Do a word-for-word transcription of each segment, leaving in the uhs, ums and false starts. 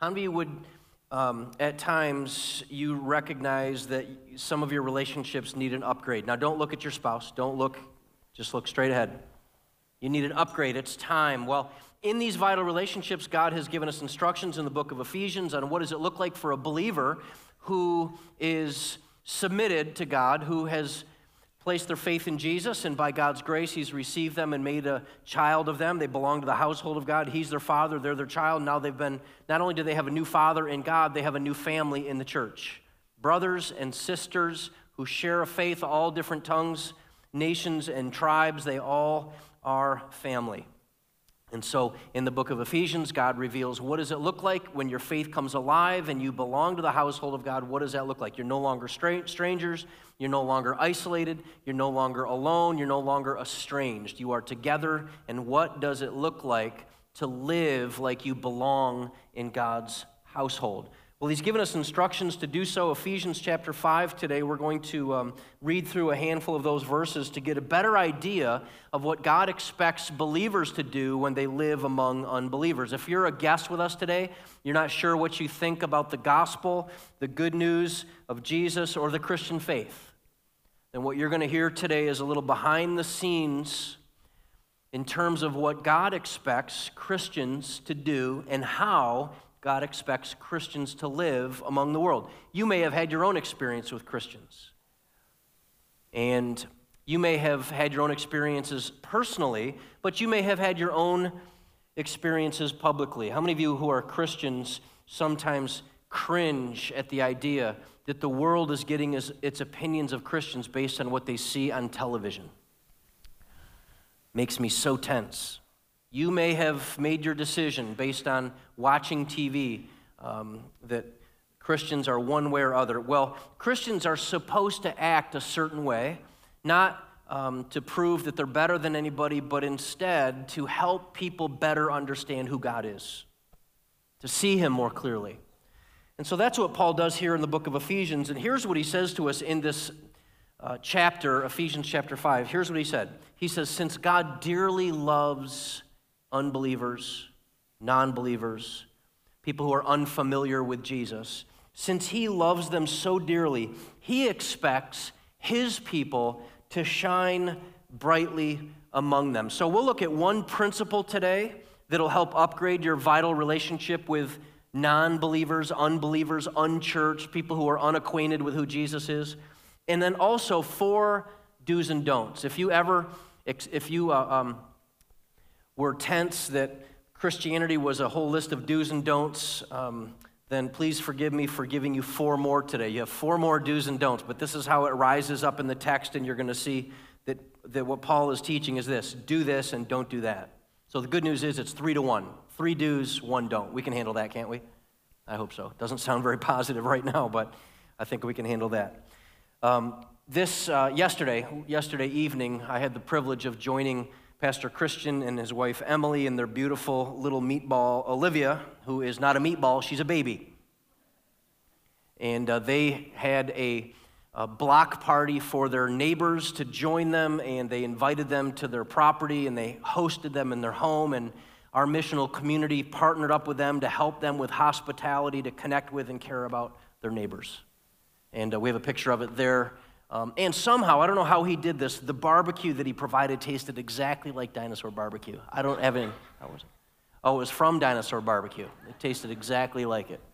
How many of you would, um, at times, you recognize that some of your relationships need an upgrade? Now, don't look at your spouse. Don't look, just look straight ahead. You need an upgrade. It's time. Well, in these vital relationships, God has given us instructions in the book of Ephesians on what does it look like for a believer who is submitted to God, who has placed their faith in Jesus, and by God's grace, he's received them and made a child of them. They belong to the household of God. He's their father. They're their child. Now they've been, not only do they have a new father in God, they have a new family in the church. Brothers and sisters who share a faith, all different tongues, nations, and tribes, they all are family. And so in the book of Ephesians, God reveals what does it look like when your faith comes alive and you belong to the household of God. What does that look like? You're no longer stra- strangers. You're no longer isolated. You're no longer alone. You're no longer estranged. You are together. And what does it look like to live like you belong in God's household? Well, he's given us instructions to do so. Ephesians chapter five today, we're going to um, read through a handful of those verses to get a better idea of what God expects believers to do when they live among unbelievers. If you're a guest with us today, you're not sure what you think about the gospel, the good news of Jesus, or the Christian faith, then what you're going to hear today is a little behind the scenes in terms of what God expects Christians to do and how God expects Christians to live among the world. You may have had your own experience with Christians. And you may have had your own experiences personally, but you may have had your own experiences publicly. How many of you who are Christians sometimes cringe at the idea that the world is getting its opinions of Christians based on what they see on television? Makes me so tense. You may have made your decision based on watching T V um, that Christians are one way or other. Well, Christians are supposed to act a certain way, not um, to prove that they're better than anybody, but instead to help people better understand who God is, to see him more clearly. And so that's what Paul does here in the book of Ephesians. And here's what he says to us in this uh, chapter, Ephesians chapter five. Here's what he said. He says, since God dearly loves unbelievers, non-believers, people who are unfamiliar with Jesus, since he loves them so dearly, he expects his people to shine brightly among them. So we'll look at one principle today that'll help upgrade your vital relationship with non-believers, unbelievers, unchurched, people who are unacquainted with who Jesus is. And then also four do's and don'ts. If you ever, if you uh, um, were tense that Christianity was a whole list of do's and don'ts, um, then please forgive me for giving you four more today. You have four more do's and don'ts, but this is how it rises up in the text, and you're going to see that, that what Paul is teaching is this: do this and don't do that. So the good news is it's three to one. Three do's, one don't. We can handle that, can't we? I hope so. It doesn't sound very positive right now, but I think we can handle that. Um, this, uh, yesterday, yesterday evening, I had the privilege of joining Pastor Christian and his wife Emily and their beautiful little meatball Olivia, who is not a meatball, she's a baby. And uh, they had a, a block party for their neighbors to join them, and they invited them to their property, and they hosted them in their home, and our missional community partnered up with them to help them with hospitality, to connect with and care about their neighbors. And uh, we have a picture of it there. Um, and somehow, I don't know how he did this, the barbecue that he provided tasted exactly like Dinosaur Barbecue. I don't have any, how was it? Oh, it was from Dinosaur Barbecue. It tasted exactly like it.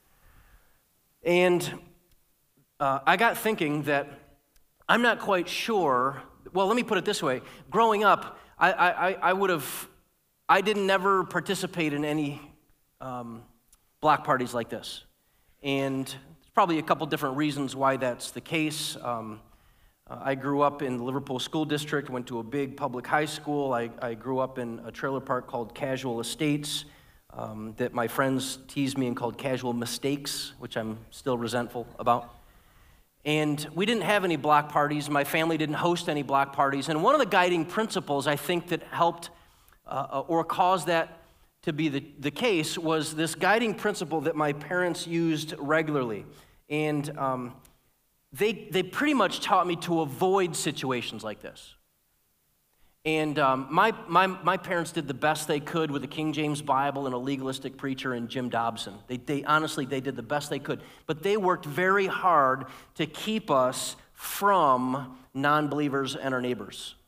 And uh, I got thinking that I'm not quite sure, well, let me put it this way. Growing up, I, I, I would have, I didn't never participate in any um, block parties like this. And probably a couple different reasons why that's the case. Um, uh, I grew up in the Liverpool School District, went to a big public high school. I, I grew up in a trailer park called Casual Estates um, that my friends teased me and called Casual Mistakes, which I'm still resentful about. And we didn't have any block parties. My family didn't host any block parties. And one of the guiding principles I think that helped uh, or caused that to be the, the case was this guiding principle that my parents used regularly. And um, they, they pretty much taught me to avoid situations like this. And um, my, my, my parents did the best they could with the King James Bible and a legalistic preacher and Jim Dobson. They, they honestly, they did the best they could. But they worked very hard to keep us from non-believers and our neighbors.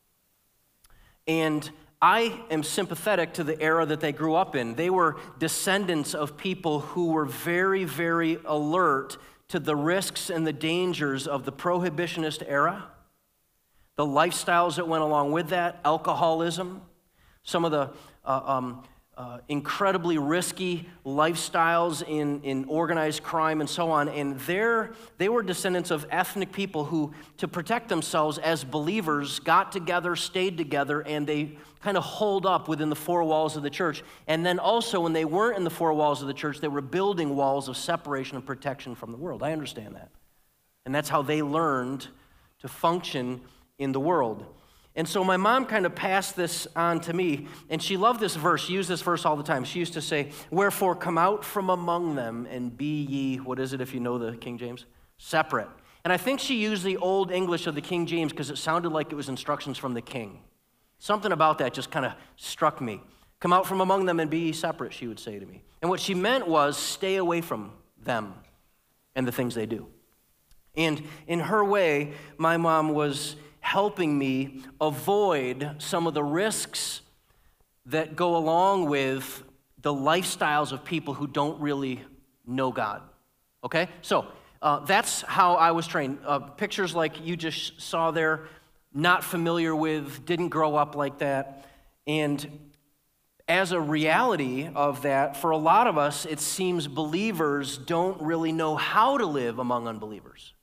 And I am sympathetic to the era that they grew up in. They were descendants of people who were very, very alert to the risks and the dangers of the prohibitionist era, the lifestyles that went along with that, alcoholism, some of the uh, um, uh, incredibly risky lifestyles in, in organized crime and so on. And they're, they were descendants of ethnic people who, to protect themselves as believers, got together, stayed together, and they kind of holed up within the four walls of the church. And then also, when they weren't in the four walls of the church, they were building walls of separation and protection from the world. I understand that. And that's how they learned to function in the world. And so my mom kind of passed this on to me, and she loved this verse. She used this verse all the time. She used to say, "Wherefore come out from among them and be ye," what is it if you know the King James? "Separate." And I think she used the Old English of the King James because it sounded like it was instructions from the king. Something about that just kind of struck me. "Come out from among them and be ye separate," she would say to me. And what she meant was stay away from them and the things they do. And in her way, my mom was helping me avoid some of the risks that go along with the lifestyles of people who don't really know God. Okay? So uh, that's how I was trained. Uh, pictures like you just saw there, not familiar with, didn't grow up like that. And as a reality of that, for a lot of us, it seems believers don't really know how to live among unbelievers.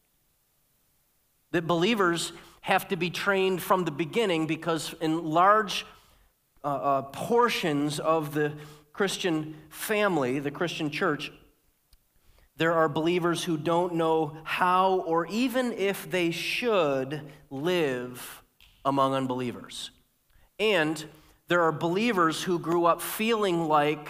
That believers have to be trained from the beginning because in large uh, uh, portions of the Christian family, the Christian church, there are believers who don't know how or even if they should live among unbelievers. And there are believers who grew up feeling like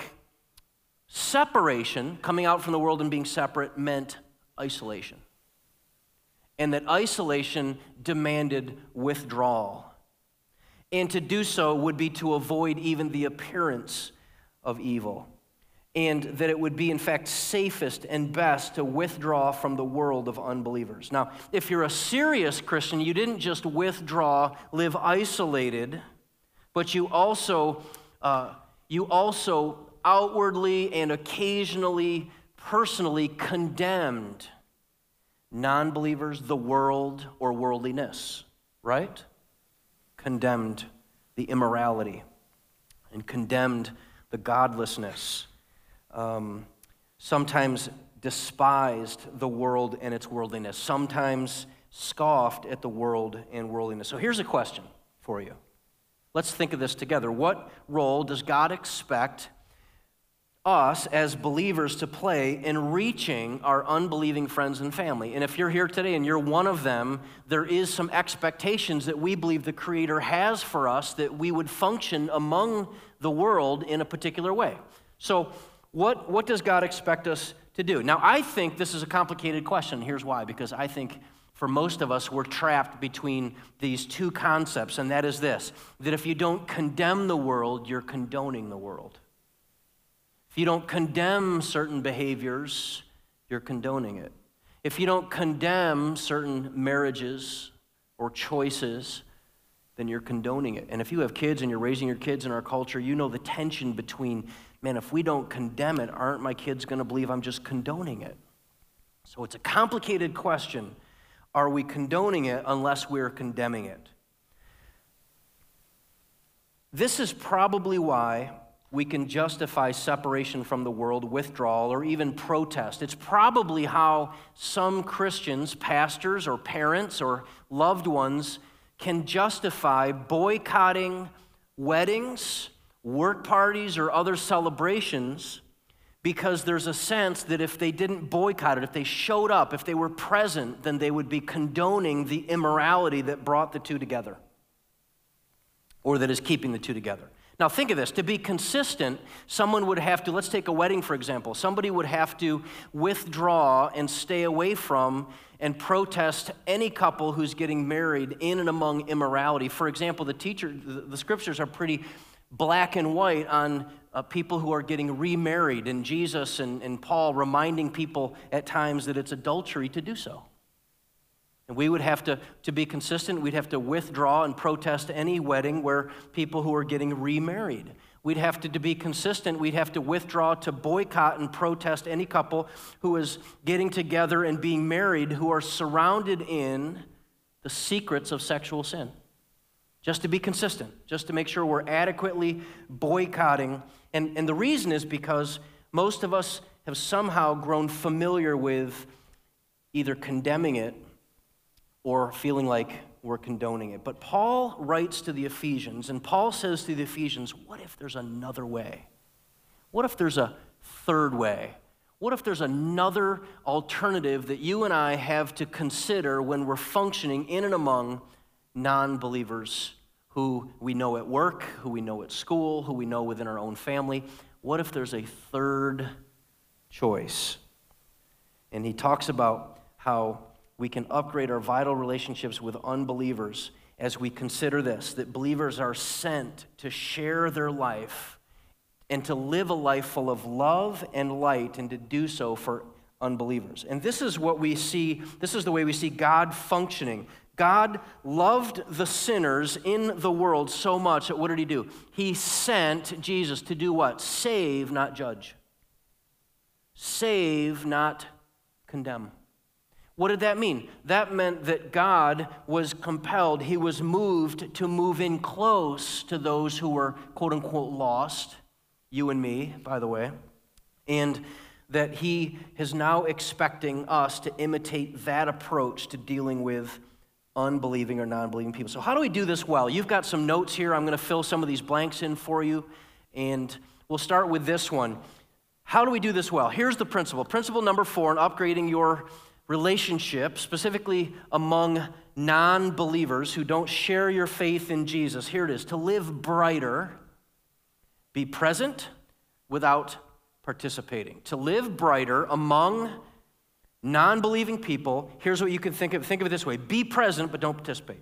separation, coming out from the world and being separate, meant isolation. And that isolation demanded withdrawal. And to do so would be to avoid even the appearance of evil. And that it would be, in fact, safest and best to withdraw from the world of unbelievers. Now, if you're a serious Christian, you didn't just withdraw, live isolated, but you also, uh, you also outwardly and occasionally, personally condemned non-believers, the world, or worldliness, right? Condemned the immorality and condemned the godlessness. Um, sometimes despised the world and its worldliness. Sometimes scoffed at the world and worldliness. So here's a question for you. Let's think of this together. What role does God expect us as believers to play in reaching our unbelieving friends and family? And if you're here today and you're one of them, there is some expectations that we believe the Creator has for us that we would function among the world in a particular way. So what, what does God expect us to do? Now, I think this is a complicated question. Here's why. Because I think for most of us, we're trapped between these two concepts, and that is this, that if you don't condemn the world, you're condoning the world. If you don't condemn certain behaviors, you're condoning it. If you don't condemn certain marriages or choices, then you're condoning it. And if you have kids and you're raising your kids in our culture, you know the tension between, man, if we don't condemn it, aren't my kids going to believe I'm just condoning it? So it's a complicated question. Are we condoning it unless we're condemning it? This is probably why we can justify separation from the world, withdrawal, or even protest. It's probably how some Christians, pastors or parents or loved ones, can justify boycotting weddings, work parties, or other celebrations because there's a sense that if they didn't boycott it, if they showed up, if they were present, then they would be condoning the immorality that brought the two together or that is keeping the two together. Now think of this, to be consistent, someone would have to, let's take a wedding for example, somebody would have to withdraw and stay away from and protest any couple who's getting married in and among immorality. For example, the teacher, the, the scriptures are pretty black and white on uh, people who are getting remarried, and Jesus and, and Paul reminding people at times that it's adultery to do so. And we would have to, to be consistent, we'd have to withdraw and protest any wedding where people who are getting remarried. We'd have to, to be consistent, we'd have to withdraw to boycott and protest any couple who is getting together and being married who are surrounded in the secrets of sexual sin. Just to be consistent, just to make sure we're adequately boycotting. And, and the reason is because most of us have somehow grown familiar with either condemning it or feeling like we're condoning it. But Paul writes to the Ephesians, and Paul says to the Ephesians, what if there's another way? What if there's a third way? What if there's another alternative that you and I have to consider when we're functioning in and among non-believers who we know at work, who we know at school, who we know within our own family? What if there's a third choice? And he talks about how we can upgrade our vital relationships with unbelievers as we consider this, that believers are sent to share their life and to live a life full of love and light, and to do so for unbelievers. And this is what we see, this is the way we see God functioning. God loved the sinners in the world so much that what did he do? He sent Jesus to do what? Save, not judge. Save, not condemn. What did that mean? That meant that God was compelled, he was moved to move in close to those who were quote unquote lost, you and me, by the way, and that he is now expecting us to imitate that approach to dealing with unbelieving or non-believing people. So how do we do this well? You've got some notes here. I'm going to fill some of these blanks in for you, and we'll start with this one. How do we do this well? Here's the principle. Principle number four in upgrading your relationship, specifically among non-believers who don't share your faith in Jesus. Here it is, to live brighter, be present without participating. To live brighter among non-believing people, here's what you can think of. Think of it this way, be present but don't participate.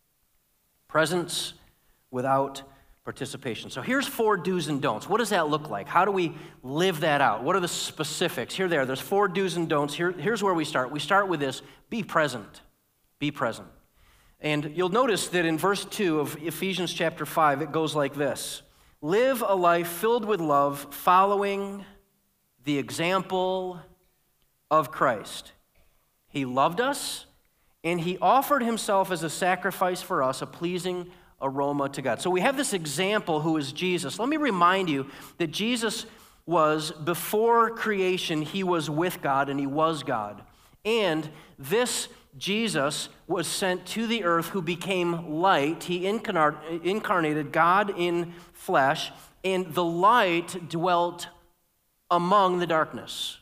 Presence without participation. So here's four do's and don'ts. What does that look like? How do we live that out? What are the specifics? Here, there, there's four do's and don'ts. Here, here's where we start. We start with this, be present. Be present. And you'll notice that in verse two of Ephesians chapter five, it goes like this. Live a life filled with love, following the example of Christ. He loved us, and he offered himself as a sacrifice for us, a pleasing aroma to God. So we have this example who is Jesus. Let me remind you that Jesus was, before creation, he was with God and he was God. And this Jesus was sent to the earth who became light. He incarnated God in flesh, and the light dwelt among the darkness.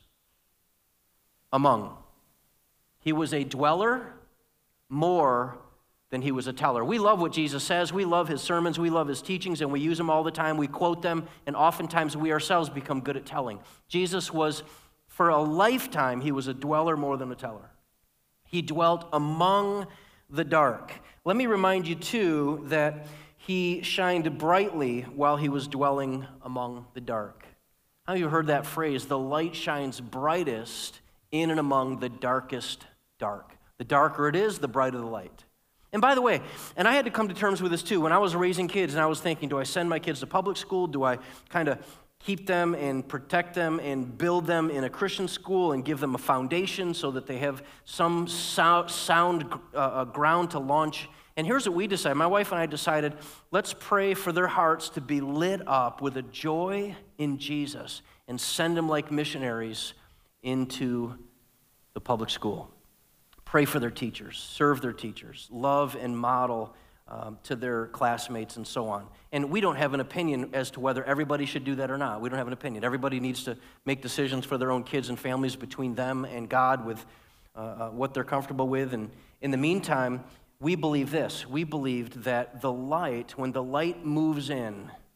Among. He was a dweller more than he was a teller. We love what Jesus says. We love his sermons. We love his teachings, and we use them all the time. We quote them, and oftentimes we ourselves become good at telling. Jesus was, for a lifetime, he was a dweller more than a teller. He dwelt among the dark. Let me remind you, too, that he shined brightly while he was dwelling among the dark. How have you heard that phrase? The light shines brightest in and among the darkest dark. The darker it is, the brighter the light. And by the way, and I had to come to terms with this too, when I was raising kids and I was thinking, do I send my kids to public school? Do I kind of keep them and protect them and build them in a Christian school and give them a foundation so that they have some sound, sound uh, ground to launch? And here's what we decided. My wife and I decided, let's pray for their hearts to be lit up with a joy in Jesus and send them like missionaries into the public school. Pray for their teachers, serve their teachers, love and model um, to their classmates and so on. And we don't have an opinion as to whether everybody should do that or not. We don't have an opinion. Everybody needs to make decisions for their own kids and families between them and God with uh, uh, what they're comfortable with. And in the meantime, we believe this. We believed that the light, when the light moves in,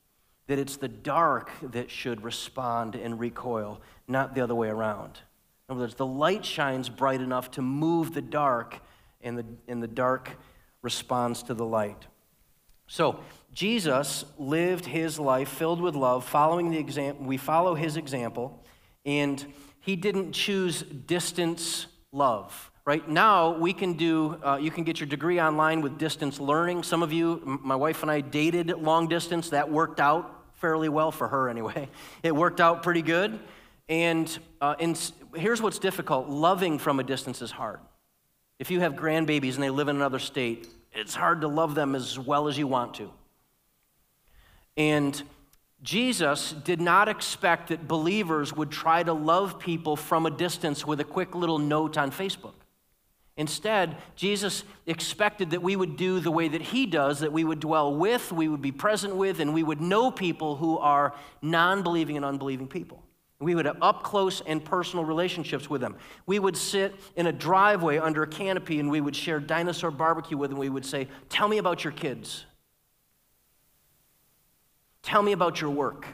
that it's the dark that should respond and recoil, not the other way around. In other words, the light shines bright enough to move the dark, and the, and the dark responds to the light. So Jesus lived his life filled with love, following the example. We follow his example, and he didn't choose distance love. Right now, we can do, uh, you can get your degree online with distance learning. Some of you, m- my wife and I dated long distance. That worked out fairly well for her anyway. It worked out pretty good. And, uh, and here's what's difficult. Loving from a distance is hard. If you have grandbabies and they live in another state, it's hard to love them as well as you want to. And Jesus did not expect that believers would try to love people from a distance with a quick little note on Facebook. Instead, Jesus expected that we would do the way that he does, that we would dwell with, we would be present with, and we would know people who are non-believing and unbelieving people. We would have up-close and personal relationships with them. We would sit in a driveway under a canopy and we would share dinosaur barbecue with them. We would say, tell me about your kids. Tell me about your work.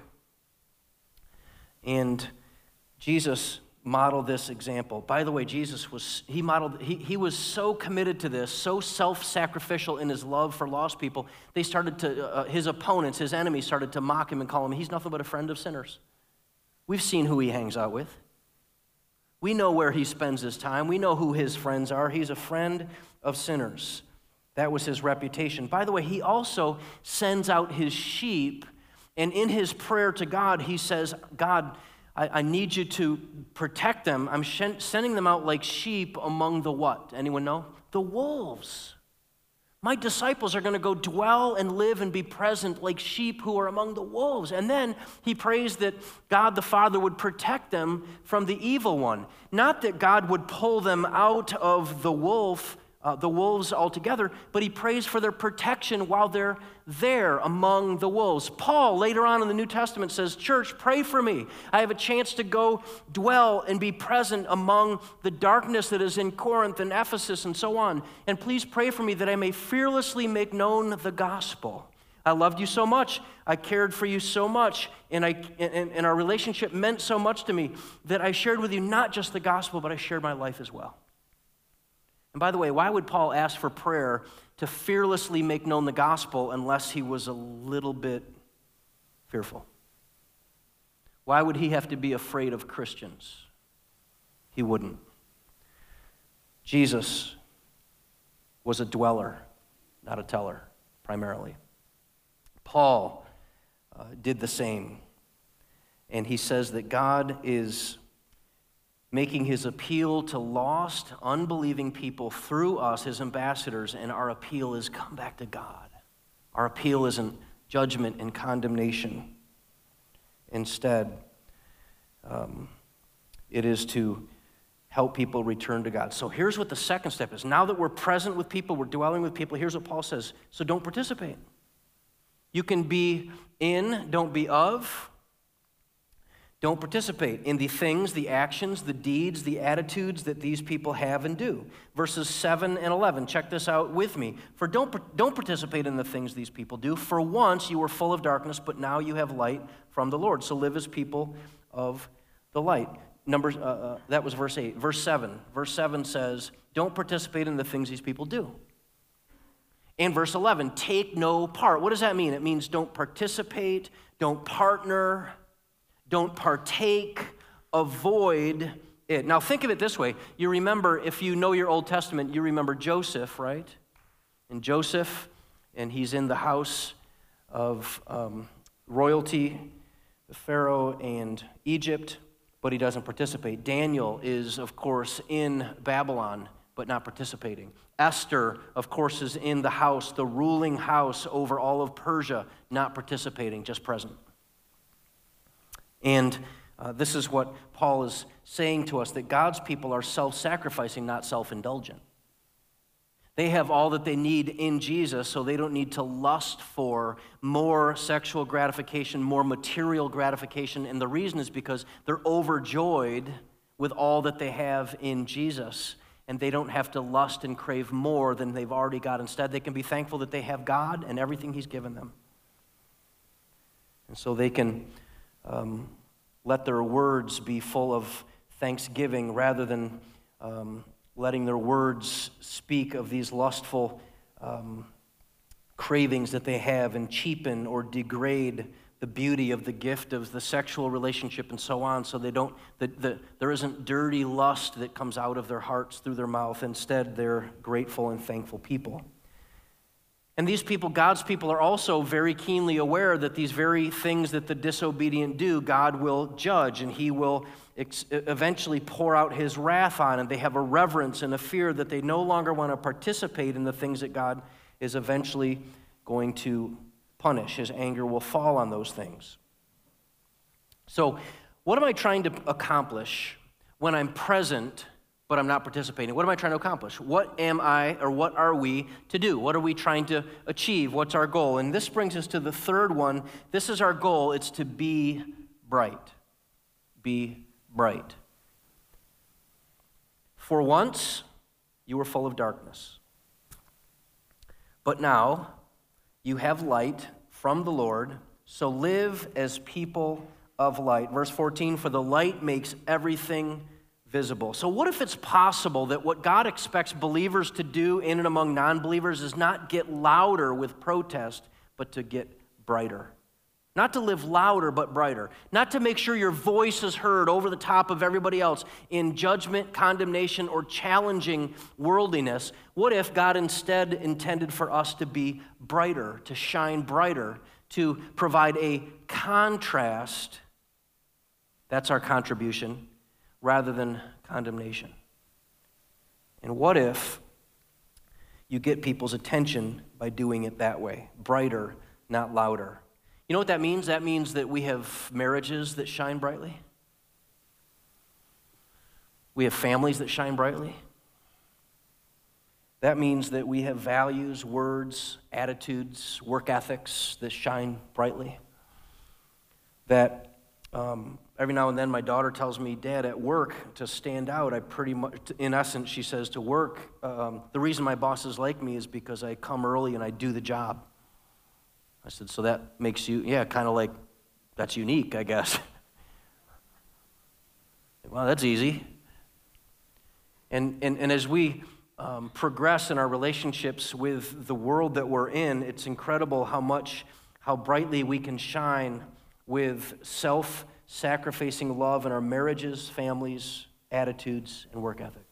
And Jesus modeled this example. By the way, Jesus was, he modeled, he, he was so committed to this, so self-sacrificial in his love for lost people, they started to, uh, his opponents, his enemies started to mock him and call him, he's nothing but a friend of sinners. We've seen who he hangs out with. We know where he spends his time. We know who his friends are. He's a friend of sinners. That was his reputation. By the way, he also sends out his sheep, and in his prayer to God, he says, God, I, I need you to protect them. I'm sh- sending them out like sheep among the what? Anyone know? The wolves. My disciples are going to go dwell and live and be present like sheep who are among the wolves. And then he prays that God the Father would protect them from the evil one. Not that God would pull them out of the wolf, uh, the wolves altogether, but he prays for their protection while they're there among the wolves. Paul, later on in the New Testament, says, church, pray for me. I have a chance to go dwell and be present among the darkness that is in Corinth and Ephesus and so on. And please pray for me that I may fearlessly make known the gospel. I loved you so much. I cared for you so much. And, I, and, and our relationship meant so much to me that I shared with you not just the gospel, but I shared my life as well. And by the way, why would Paul ask for prayer to fearlessly make known the gospel unless he was a little bit fearful? Why would he have to be afraid of Christians? He wouldn't. Jesus was a dweller, not a teller, primarily. Paul uh, did the same. And he says that God is making his appeal to lost, unbelieving people through us, his ambassadors, and our appeal is come back to God. Our appeal isn't judgment and condemnation. Instead, um, it is to help people return to God. So here's what the second step is. Now that we're present with people, we're dwelling with people, here's what Paul says. So don't participate. You can be in, don't be of. Don't participate in the things, the actions, the deeds, the attitudes that these people have and do. Verses seven and eleven, check this out with me. For don't, don't participate in the things these people do. For once you were full of darkness, but now you have light from the Lord. So live as people of the light. Numbers, uh, uh, that was verse eight. Verse seven. Verse seven says, don't participate in the things these people do. And verse eleven, take no part. What does that mean? It means don't participate, don't partner, don't partake, avoid it. Now think of it this way. You remember, if you know your Old Testament, you remember Joseph, right? And Joseph, and he's in the house of um, royalty, the Pharaoh and Egypt, but he doesn't participate. Daniel is, of course, in Babylon, but not participating. Esther, of course, is in the house, the ruling house over all of Persia, not participating, just present. And uh, this is what Paul is saying to us, that God's people are self-sacrificing, not self-indulgent. They have all that they need in Jesus, so they don't need to lust for more sexual gratification, more material gratification. And the reason is because they're overjoyed with all that they have in Jesus, and they don't have to lust and crave more than they've already got. Instead, they can be thankful that they have God and everything he's given them. And so they can um, let their words be full of thanksgiving rather than um, letting their words speak of these lustful um, cravings that they have and cheapen or degrade the beauty of the gift of the sexual relationship and so on, so they don't, the, the, there isn't dirty lust that comes out of their hearts through their mouth. Instead, they're grateful and thankful people. And these people, God's people, are also very keenly aware that these very things that the disobedient do, God will judge, and he will ex- eventually pour out his wrath on, and they have a reverence and a fear that they no longer want to participate in the things that God is eventually going to punish. His anger will fall on those things. So, what am I trying to accomplish when I'm present but I'm not participating? What am I trying to accomplish? What am I, or what are we to do? What are we trying to achieve? What's our goal? And this brings us to the third one. This is our goal. It's to be bright. Be bright. For once, you were full of darkness. But now, you have light from the Lord, so live as people of light. Verse fourteen, for the light makes everything visible. So what if it's possible that what God expects believers to do in and among non-believers is not get louder with protest, but to get brighter? Not to live louder, but brighter. Not to make sure your voice is heard over the top of everybody else in judgment, condemnation, or challenging worldliness. What if God instead intended for us to be brighter, to shine brighter, to provide a contrast? That's our contribution, rather than condemnation. And what if you get people's attention by doing it that way? Brighter, not louder. You know what that means? That means that we have marriages that shine brightly. We have families that shine brightly. That means that we have values, words, attitudes, work ethics that shine brightly. That um, every now and then my daughter tells me, Dad, at work, to stand out, I pretty much, in essence, she says, to work, um, the reason my bosses like me is because I come early and I do the job. I said, so that makes you, yeah, kind of like, that's unique, I guess. Well, that's easy. And, and, and as we um, progress in our relationships with the world that we're in, it's incredible how much, how brightly we can shine with self-sacrificing love in our marriages, families, attitudes, and work ethic.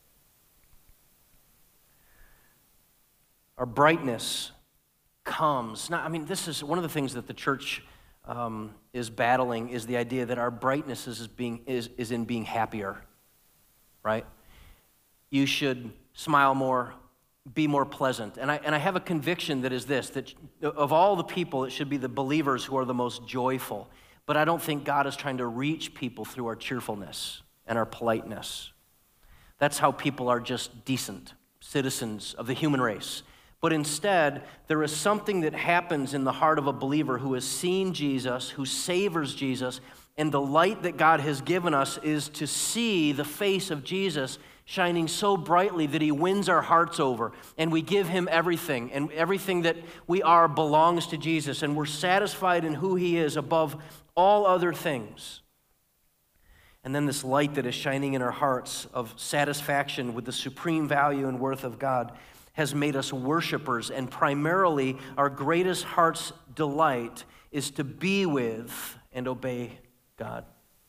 Our brightness comes. Now, I mean, this is one of the things that the church um, is battling, is the idea that our brightness is being is is in being happier, right? You should smile more, be more pleasant. And I and I have a conviction that is this, that of all the people, it should be the believers who are the most joyful. But I don't think God is trying to reach people through our cheerfulness and our politeness. That's how people are just decent citizens of the human race. But instead, there is something that happens in the heart of a believer who has seen Jesus, who savors Jesus, and the light that God has given us is to see the face of Jesus shining so brightly that he wins our hearts over, and we give him everything, and everything that we are belongs to Jesus, and we're satisfied in who he is above all other things. And then this light that is shining in our hearts of satisfaction with the supreme value and worth of God has made us worshipers, and primarily our greatest heart's delight is to be with and obey God.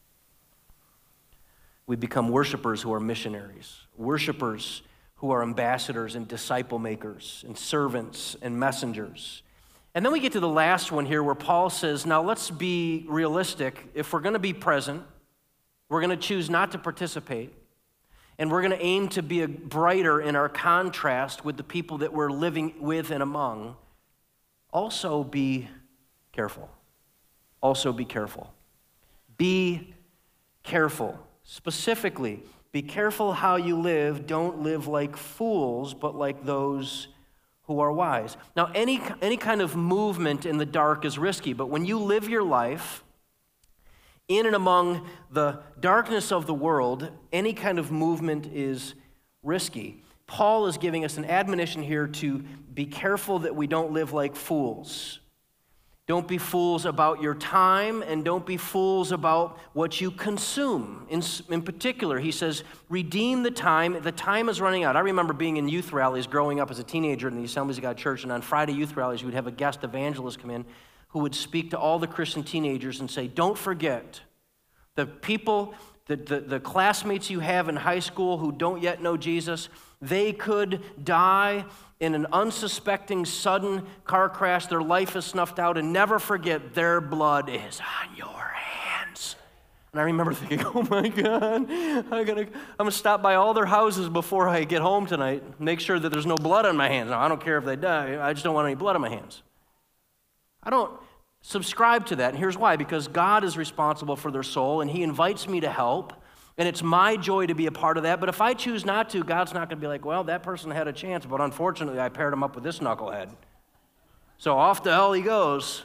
We become worshipers who are missionaries, worshipers who are ambassadors and disciple makers and servants and messengers. And then we get to the last one here where Paul says, now let's be realistic. If we're going to be present, we're going to choose not to participate. And we're going to aim to be a brighter in our contrast with the people that we're living with and among. Also be careful. Also be careful. Be careful. Specifically, be careful how you live. Don't live like fools, but like those who are wise. Now, any, any kind of movement in the dark is risky, but when you live your life in and among the darkness of the world, any kind of movement is risky. Paul is giving us an admonition here to be careful that we don't live like fools. Don't be fools about your time, and don't be fools about what you consume. In, in particular, he says, redeem the time. The time is running out. I remember being in youth rallies growing up as a teenager in the Assemblies of God Church, and on Friday youth rallies, you would have a guest evangelist come in who would speak to all the Christian teenagers and say, don't forget, the people, the, the, the classmates you have in high school who don't yet know Jesus, they could die in an unsuspecting, sudden car crash. Their life is snuffed out, and never forget, their blood is on your hands. And I remember thinking, oh my God, I gotta, I'm gonna stop by all their houses before I get home tonight, make sure that there's no blood on my hands. Now, I don't care if they die, I just don't want any blood on my hands. I don't subscribe to that, and here's why. Because God is responsible for their soul, and he invites me to help. And it's my joy to be a part of that. But if I choose not to, God's not going to be like, well, that person had a chance, but unfortunately I paired him up with this knucklehead. So off to hell he goes.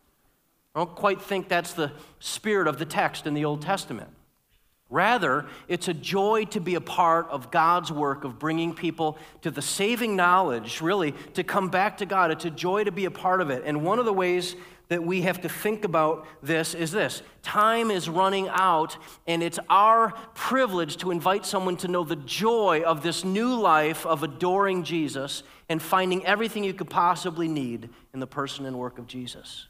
I don't quite think that's the spirit of the text in the Old Testament. Rather, it's a joy to be a part of God's work of bringing people to the saving knowledge, really, to come back to God. It's a joy to be a part of it. And one of the ways that we have to think about this is this. Time is running out, and it's our privilege to invite someone to know the joy of this new life of adoring Jesus and finding everything you could possibly need in the person and work of Jesus.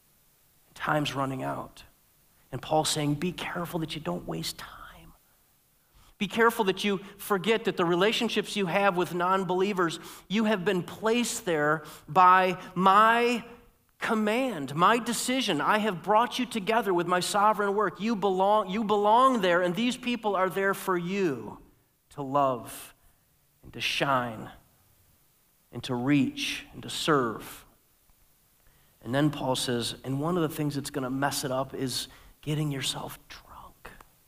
Time's running out. And Paul's saying, be careful that you don't waste time. Be careful that you forget that the relationships you have with non-believers, you have been placed there by my command, my decision. I have brought you together with my sovereign work. You belong, you belong there, and these people are there for you to love and to shine and to reach and to serve. And then Paul says, and one of the things that's going to mess it up is getting yourself drunk.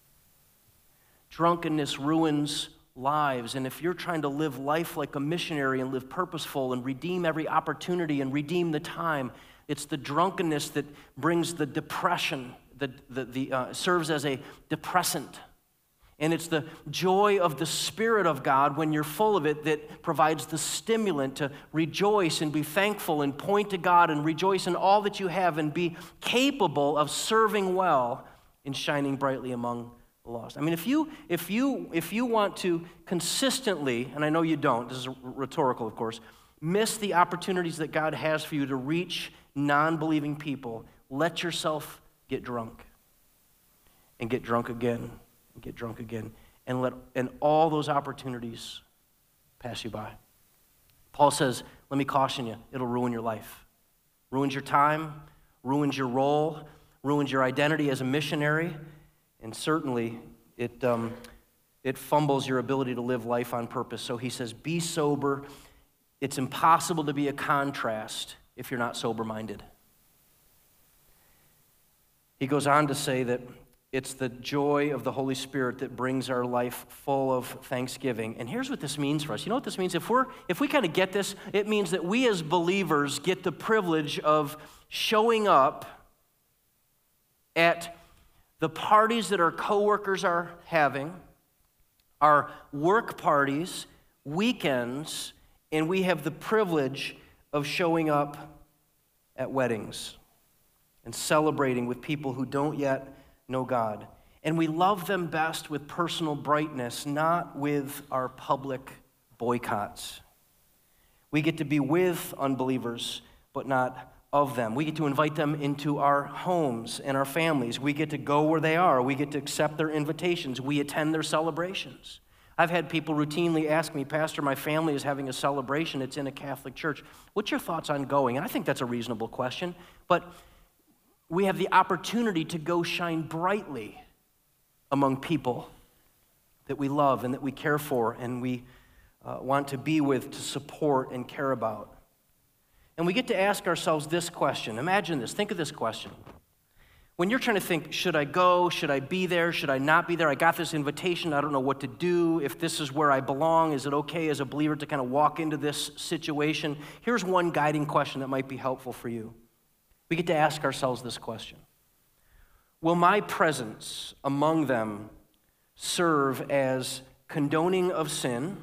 Drunkenness ruins lives, and if you're trying to live life like a missionary and live purposeful and redeem every opportunity and redeem the time, it's the drunkenness that brings the depression, that the, the, uh, serves as a depressant. And it's the joy of the Spirit of God when you're full of it that provides the stimulant to rejoice and be thankful and point to God and rejoice in all that you have and be capable of serving well and shining brightly among the lost. I mean, if you, if you, if you want to consistently, and I know you don't, this is rhetorical, of course, miss the opportunities that God has for you to reach non-believing people, let yourself get drunk and get drunk again and get drunk again and let and all those opportunities pass you by. Paul says, let me caution you, it'll ruin your life. Ruins your time, ruins your role, ruins your identity as a missionary, and certainly it, um, it fumbles your ability to live life on purpose. So he says, be sober. It's impossible to be a contrast if you're not sober-minded. He goes on to say that it's the joy of the Holy Spirit that brings our life full of thanksgiving. And here's what this means for us. You know what this means? If we're if we kind of get this, it means that we as believers get the privilege of showing up at the parties that our coworkers are having, our work parties, weekends, and we have the privilege of showing up at weddings and celebrating with people who don't yet know God. And we love them best with personal brightness, not with our public boycotts. We get to be with unbelievers, but not of them. We get to invite them into our homes and our families. We get to go where they are. We get to accept their invitations. We attend their celebrations. I've had people routinely ask me, Pastor, my family is having a celebration. It's in a Catholic church. What's your thoughts on going? And I think that's a reasonable question. But we have the opportunity to go shine brightly among people that we love and that we care for and we uh, want to be with, to support and care about. And we get to ask ourselves this question. Imagine this. Think of this question. When you're trying to think, should I go? Should I be there? Should I not be there? I got this invitation. I don't know what to do. If this is where I belong, is it okay as a believer to kind of walk into this situation? Here's one guiding question that might be helpful for you. We get to ask ourselves this question. Will my presence among them serve as condoning of sin,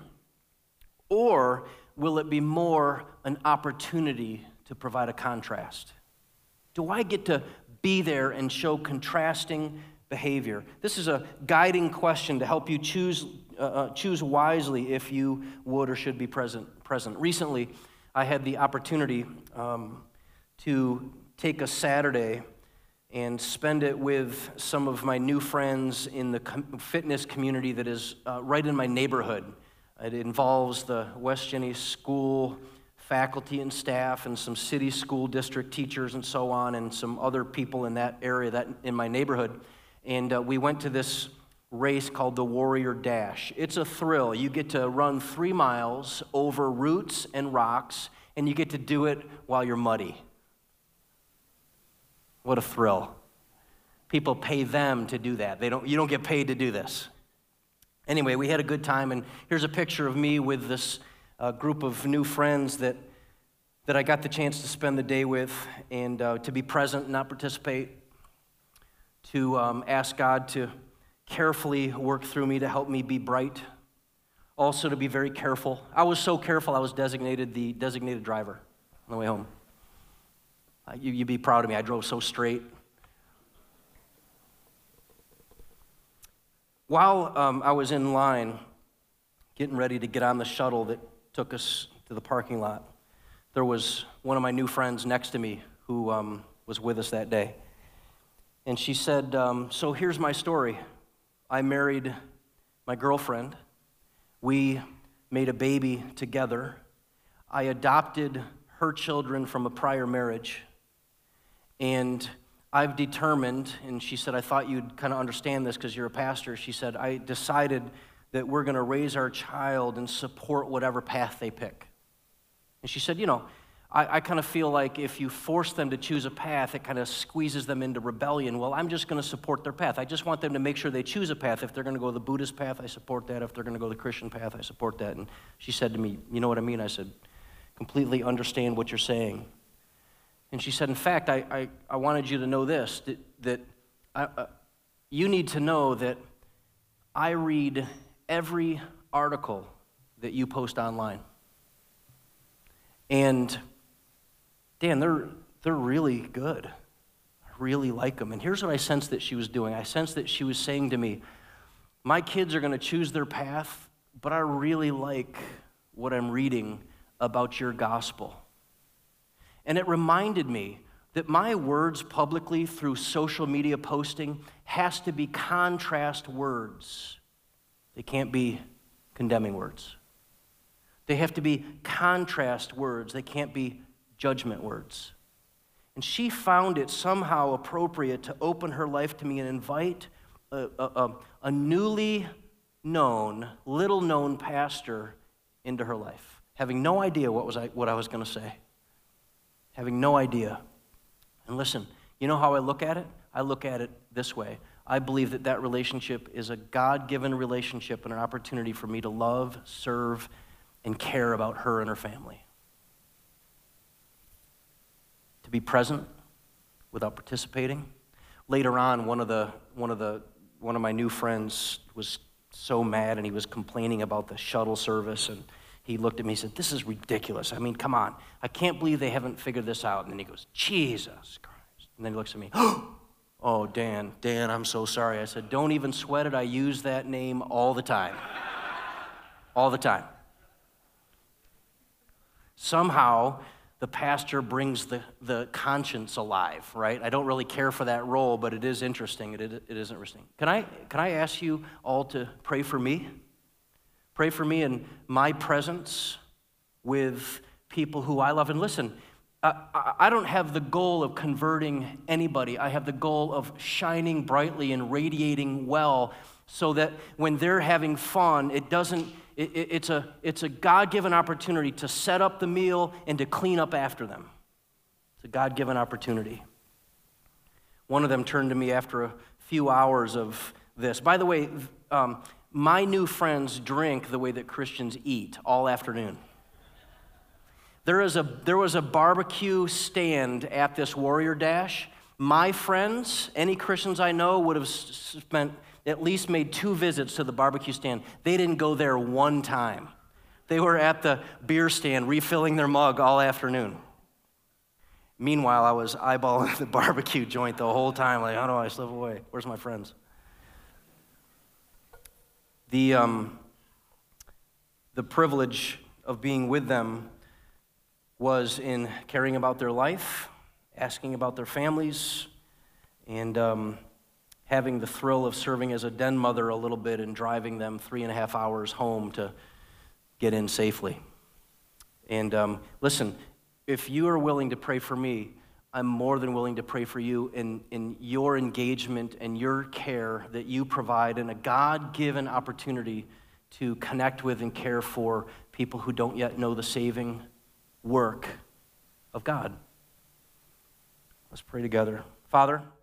or will it be more an opportunity to provide a contrast? Do I get to be there and show contrasting behavior? This is a guiding question to help you choose uh, uh, choose wisely if you would or should be present. Present. Recently, I had the opportunity um, to take a Saturday and spend it with some of my new friends in the com- fitness community that is uh, right in my neighborhood. It involves the West Jenny School faculty and staff and some city school district teachers and so on, and some other people in that area, that in my neighborhood. And uh, we went to this race called the Warrior Dash. It's a thrill. You get to run three miles over roots and rocks, and you get to do it while you're muddy. What a thrill. People pay them to do that. They don't, you don't get paid to do this. Anyway, we had a good time, and here's a picture of me with this uh, group of new friends that, that I got the chance to spend the day with, and uh, to be present, not participate, to um, ask God to carefully work through me to help me be bright, also to be very careful. I was so careful I was designated the designated driver on the way home. Uh, you, you'd be proud of me. I drove so straight. While um, I was in line, getting ready to get on the shuttle that took us to the parking lot, there was one of my new friends next to me who um, was with us that day. And she said, um, so here's my story. I married my girlfriend. We made a baby together. I adopted her children from a prior marriage. And I've determined, and she said, I thought you'd kind of understand this because you're a pastor. She said, I decided that we're going to raise our child and support whatever path they pick. And she said, you know, I, I kind of feel like if you force them to choose a path, it kind of squeezes them into rebellion. Well, I'm just going to support their path. I just want them to make sure they choose a path. If they're going to go the Buddhist path, I support that. If they're going to go the Christian path, I support that. And she said to me, you know what I mean? I said, completely understand what you're saying. And she said, in fact, I, I, I wanted you to know this, that, that I, uh, you need to know that I read every article that you post online. And Dan, they're, they're really good. I really like them. And here's what I sensed that she was doing. I sensed that she was saying to me, my kids are going to choose their path, but I really like what I'm reading about your gospel. And it reminded me that my words publicly through social media posting has to be contrast words. They can't be condemning words. They have to be contrast words. They can't be judgment words. And she found it somehow appropriate to open her life to me and invite a, a, a newly known, little-known pastor into her life, having no idea what was I, what I was going to say. Having no idea. And listen, you know how I look at it? I look at it this way. I believe that that relationship is a God-given relationship and an opportunity for me to love, serve, and care about her and her family. To be present without participating. Later on, one of the one of the one of my new friends was so mad, and he was complaining about the shuttle service, and he looked at me and said, this is ridiculous. I mean, come on. I can't believe they haven't figured this out. And then he goes, Jesus Christ. And then he looks at me, oh, Dan, Dan, I'm so sorry. I said, don't even sweat it. I use that name all the time. All the time. Somehow, the pastor brings the, the conscience alive, right? I don't really care for that role, but it is interesting. It, it, it is interesting. Can I, can I ask you all to pray for me? Pray for me in my presence with people who I love. And listen, I, I don't have the goal of converting anybody. I have the goal of shining brightly and radiating well so that when they're having fun, it doesn't, it, it, it's a, it's a God-given opportunity to set up the meal and to clean up after them. It's a God-given opportunity. One of them turned to me after a few hours of this. By the way, um, my new friends drink the way that Christians eat all afternoon. There is a there was a barbecue stand at this Warrior Dash. My friends, any Christians I know, would have spent at least made two visits to the barbecue stand. They didn't go there one time. They were at the beer stand refilling their mug all afternoon. Meanwhile, I was eyeballing the barbecue joint the whole time, like, how do I slip away? Where's my friends? The, um, the privilege of being with them was in caring about their life, asking about their families, and um, having the thrill of serving as a den mother a little bit and driving them three and a half hours home to get in safely. And um, listen, if you are willing to pray for me, I'm more than willing to pray for you in, in your engagement and your care that you provide in a God-given opportunity to connect with and care for people who don't yet know the saving work of God. Let's pray together. Father,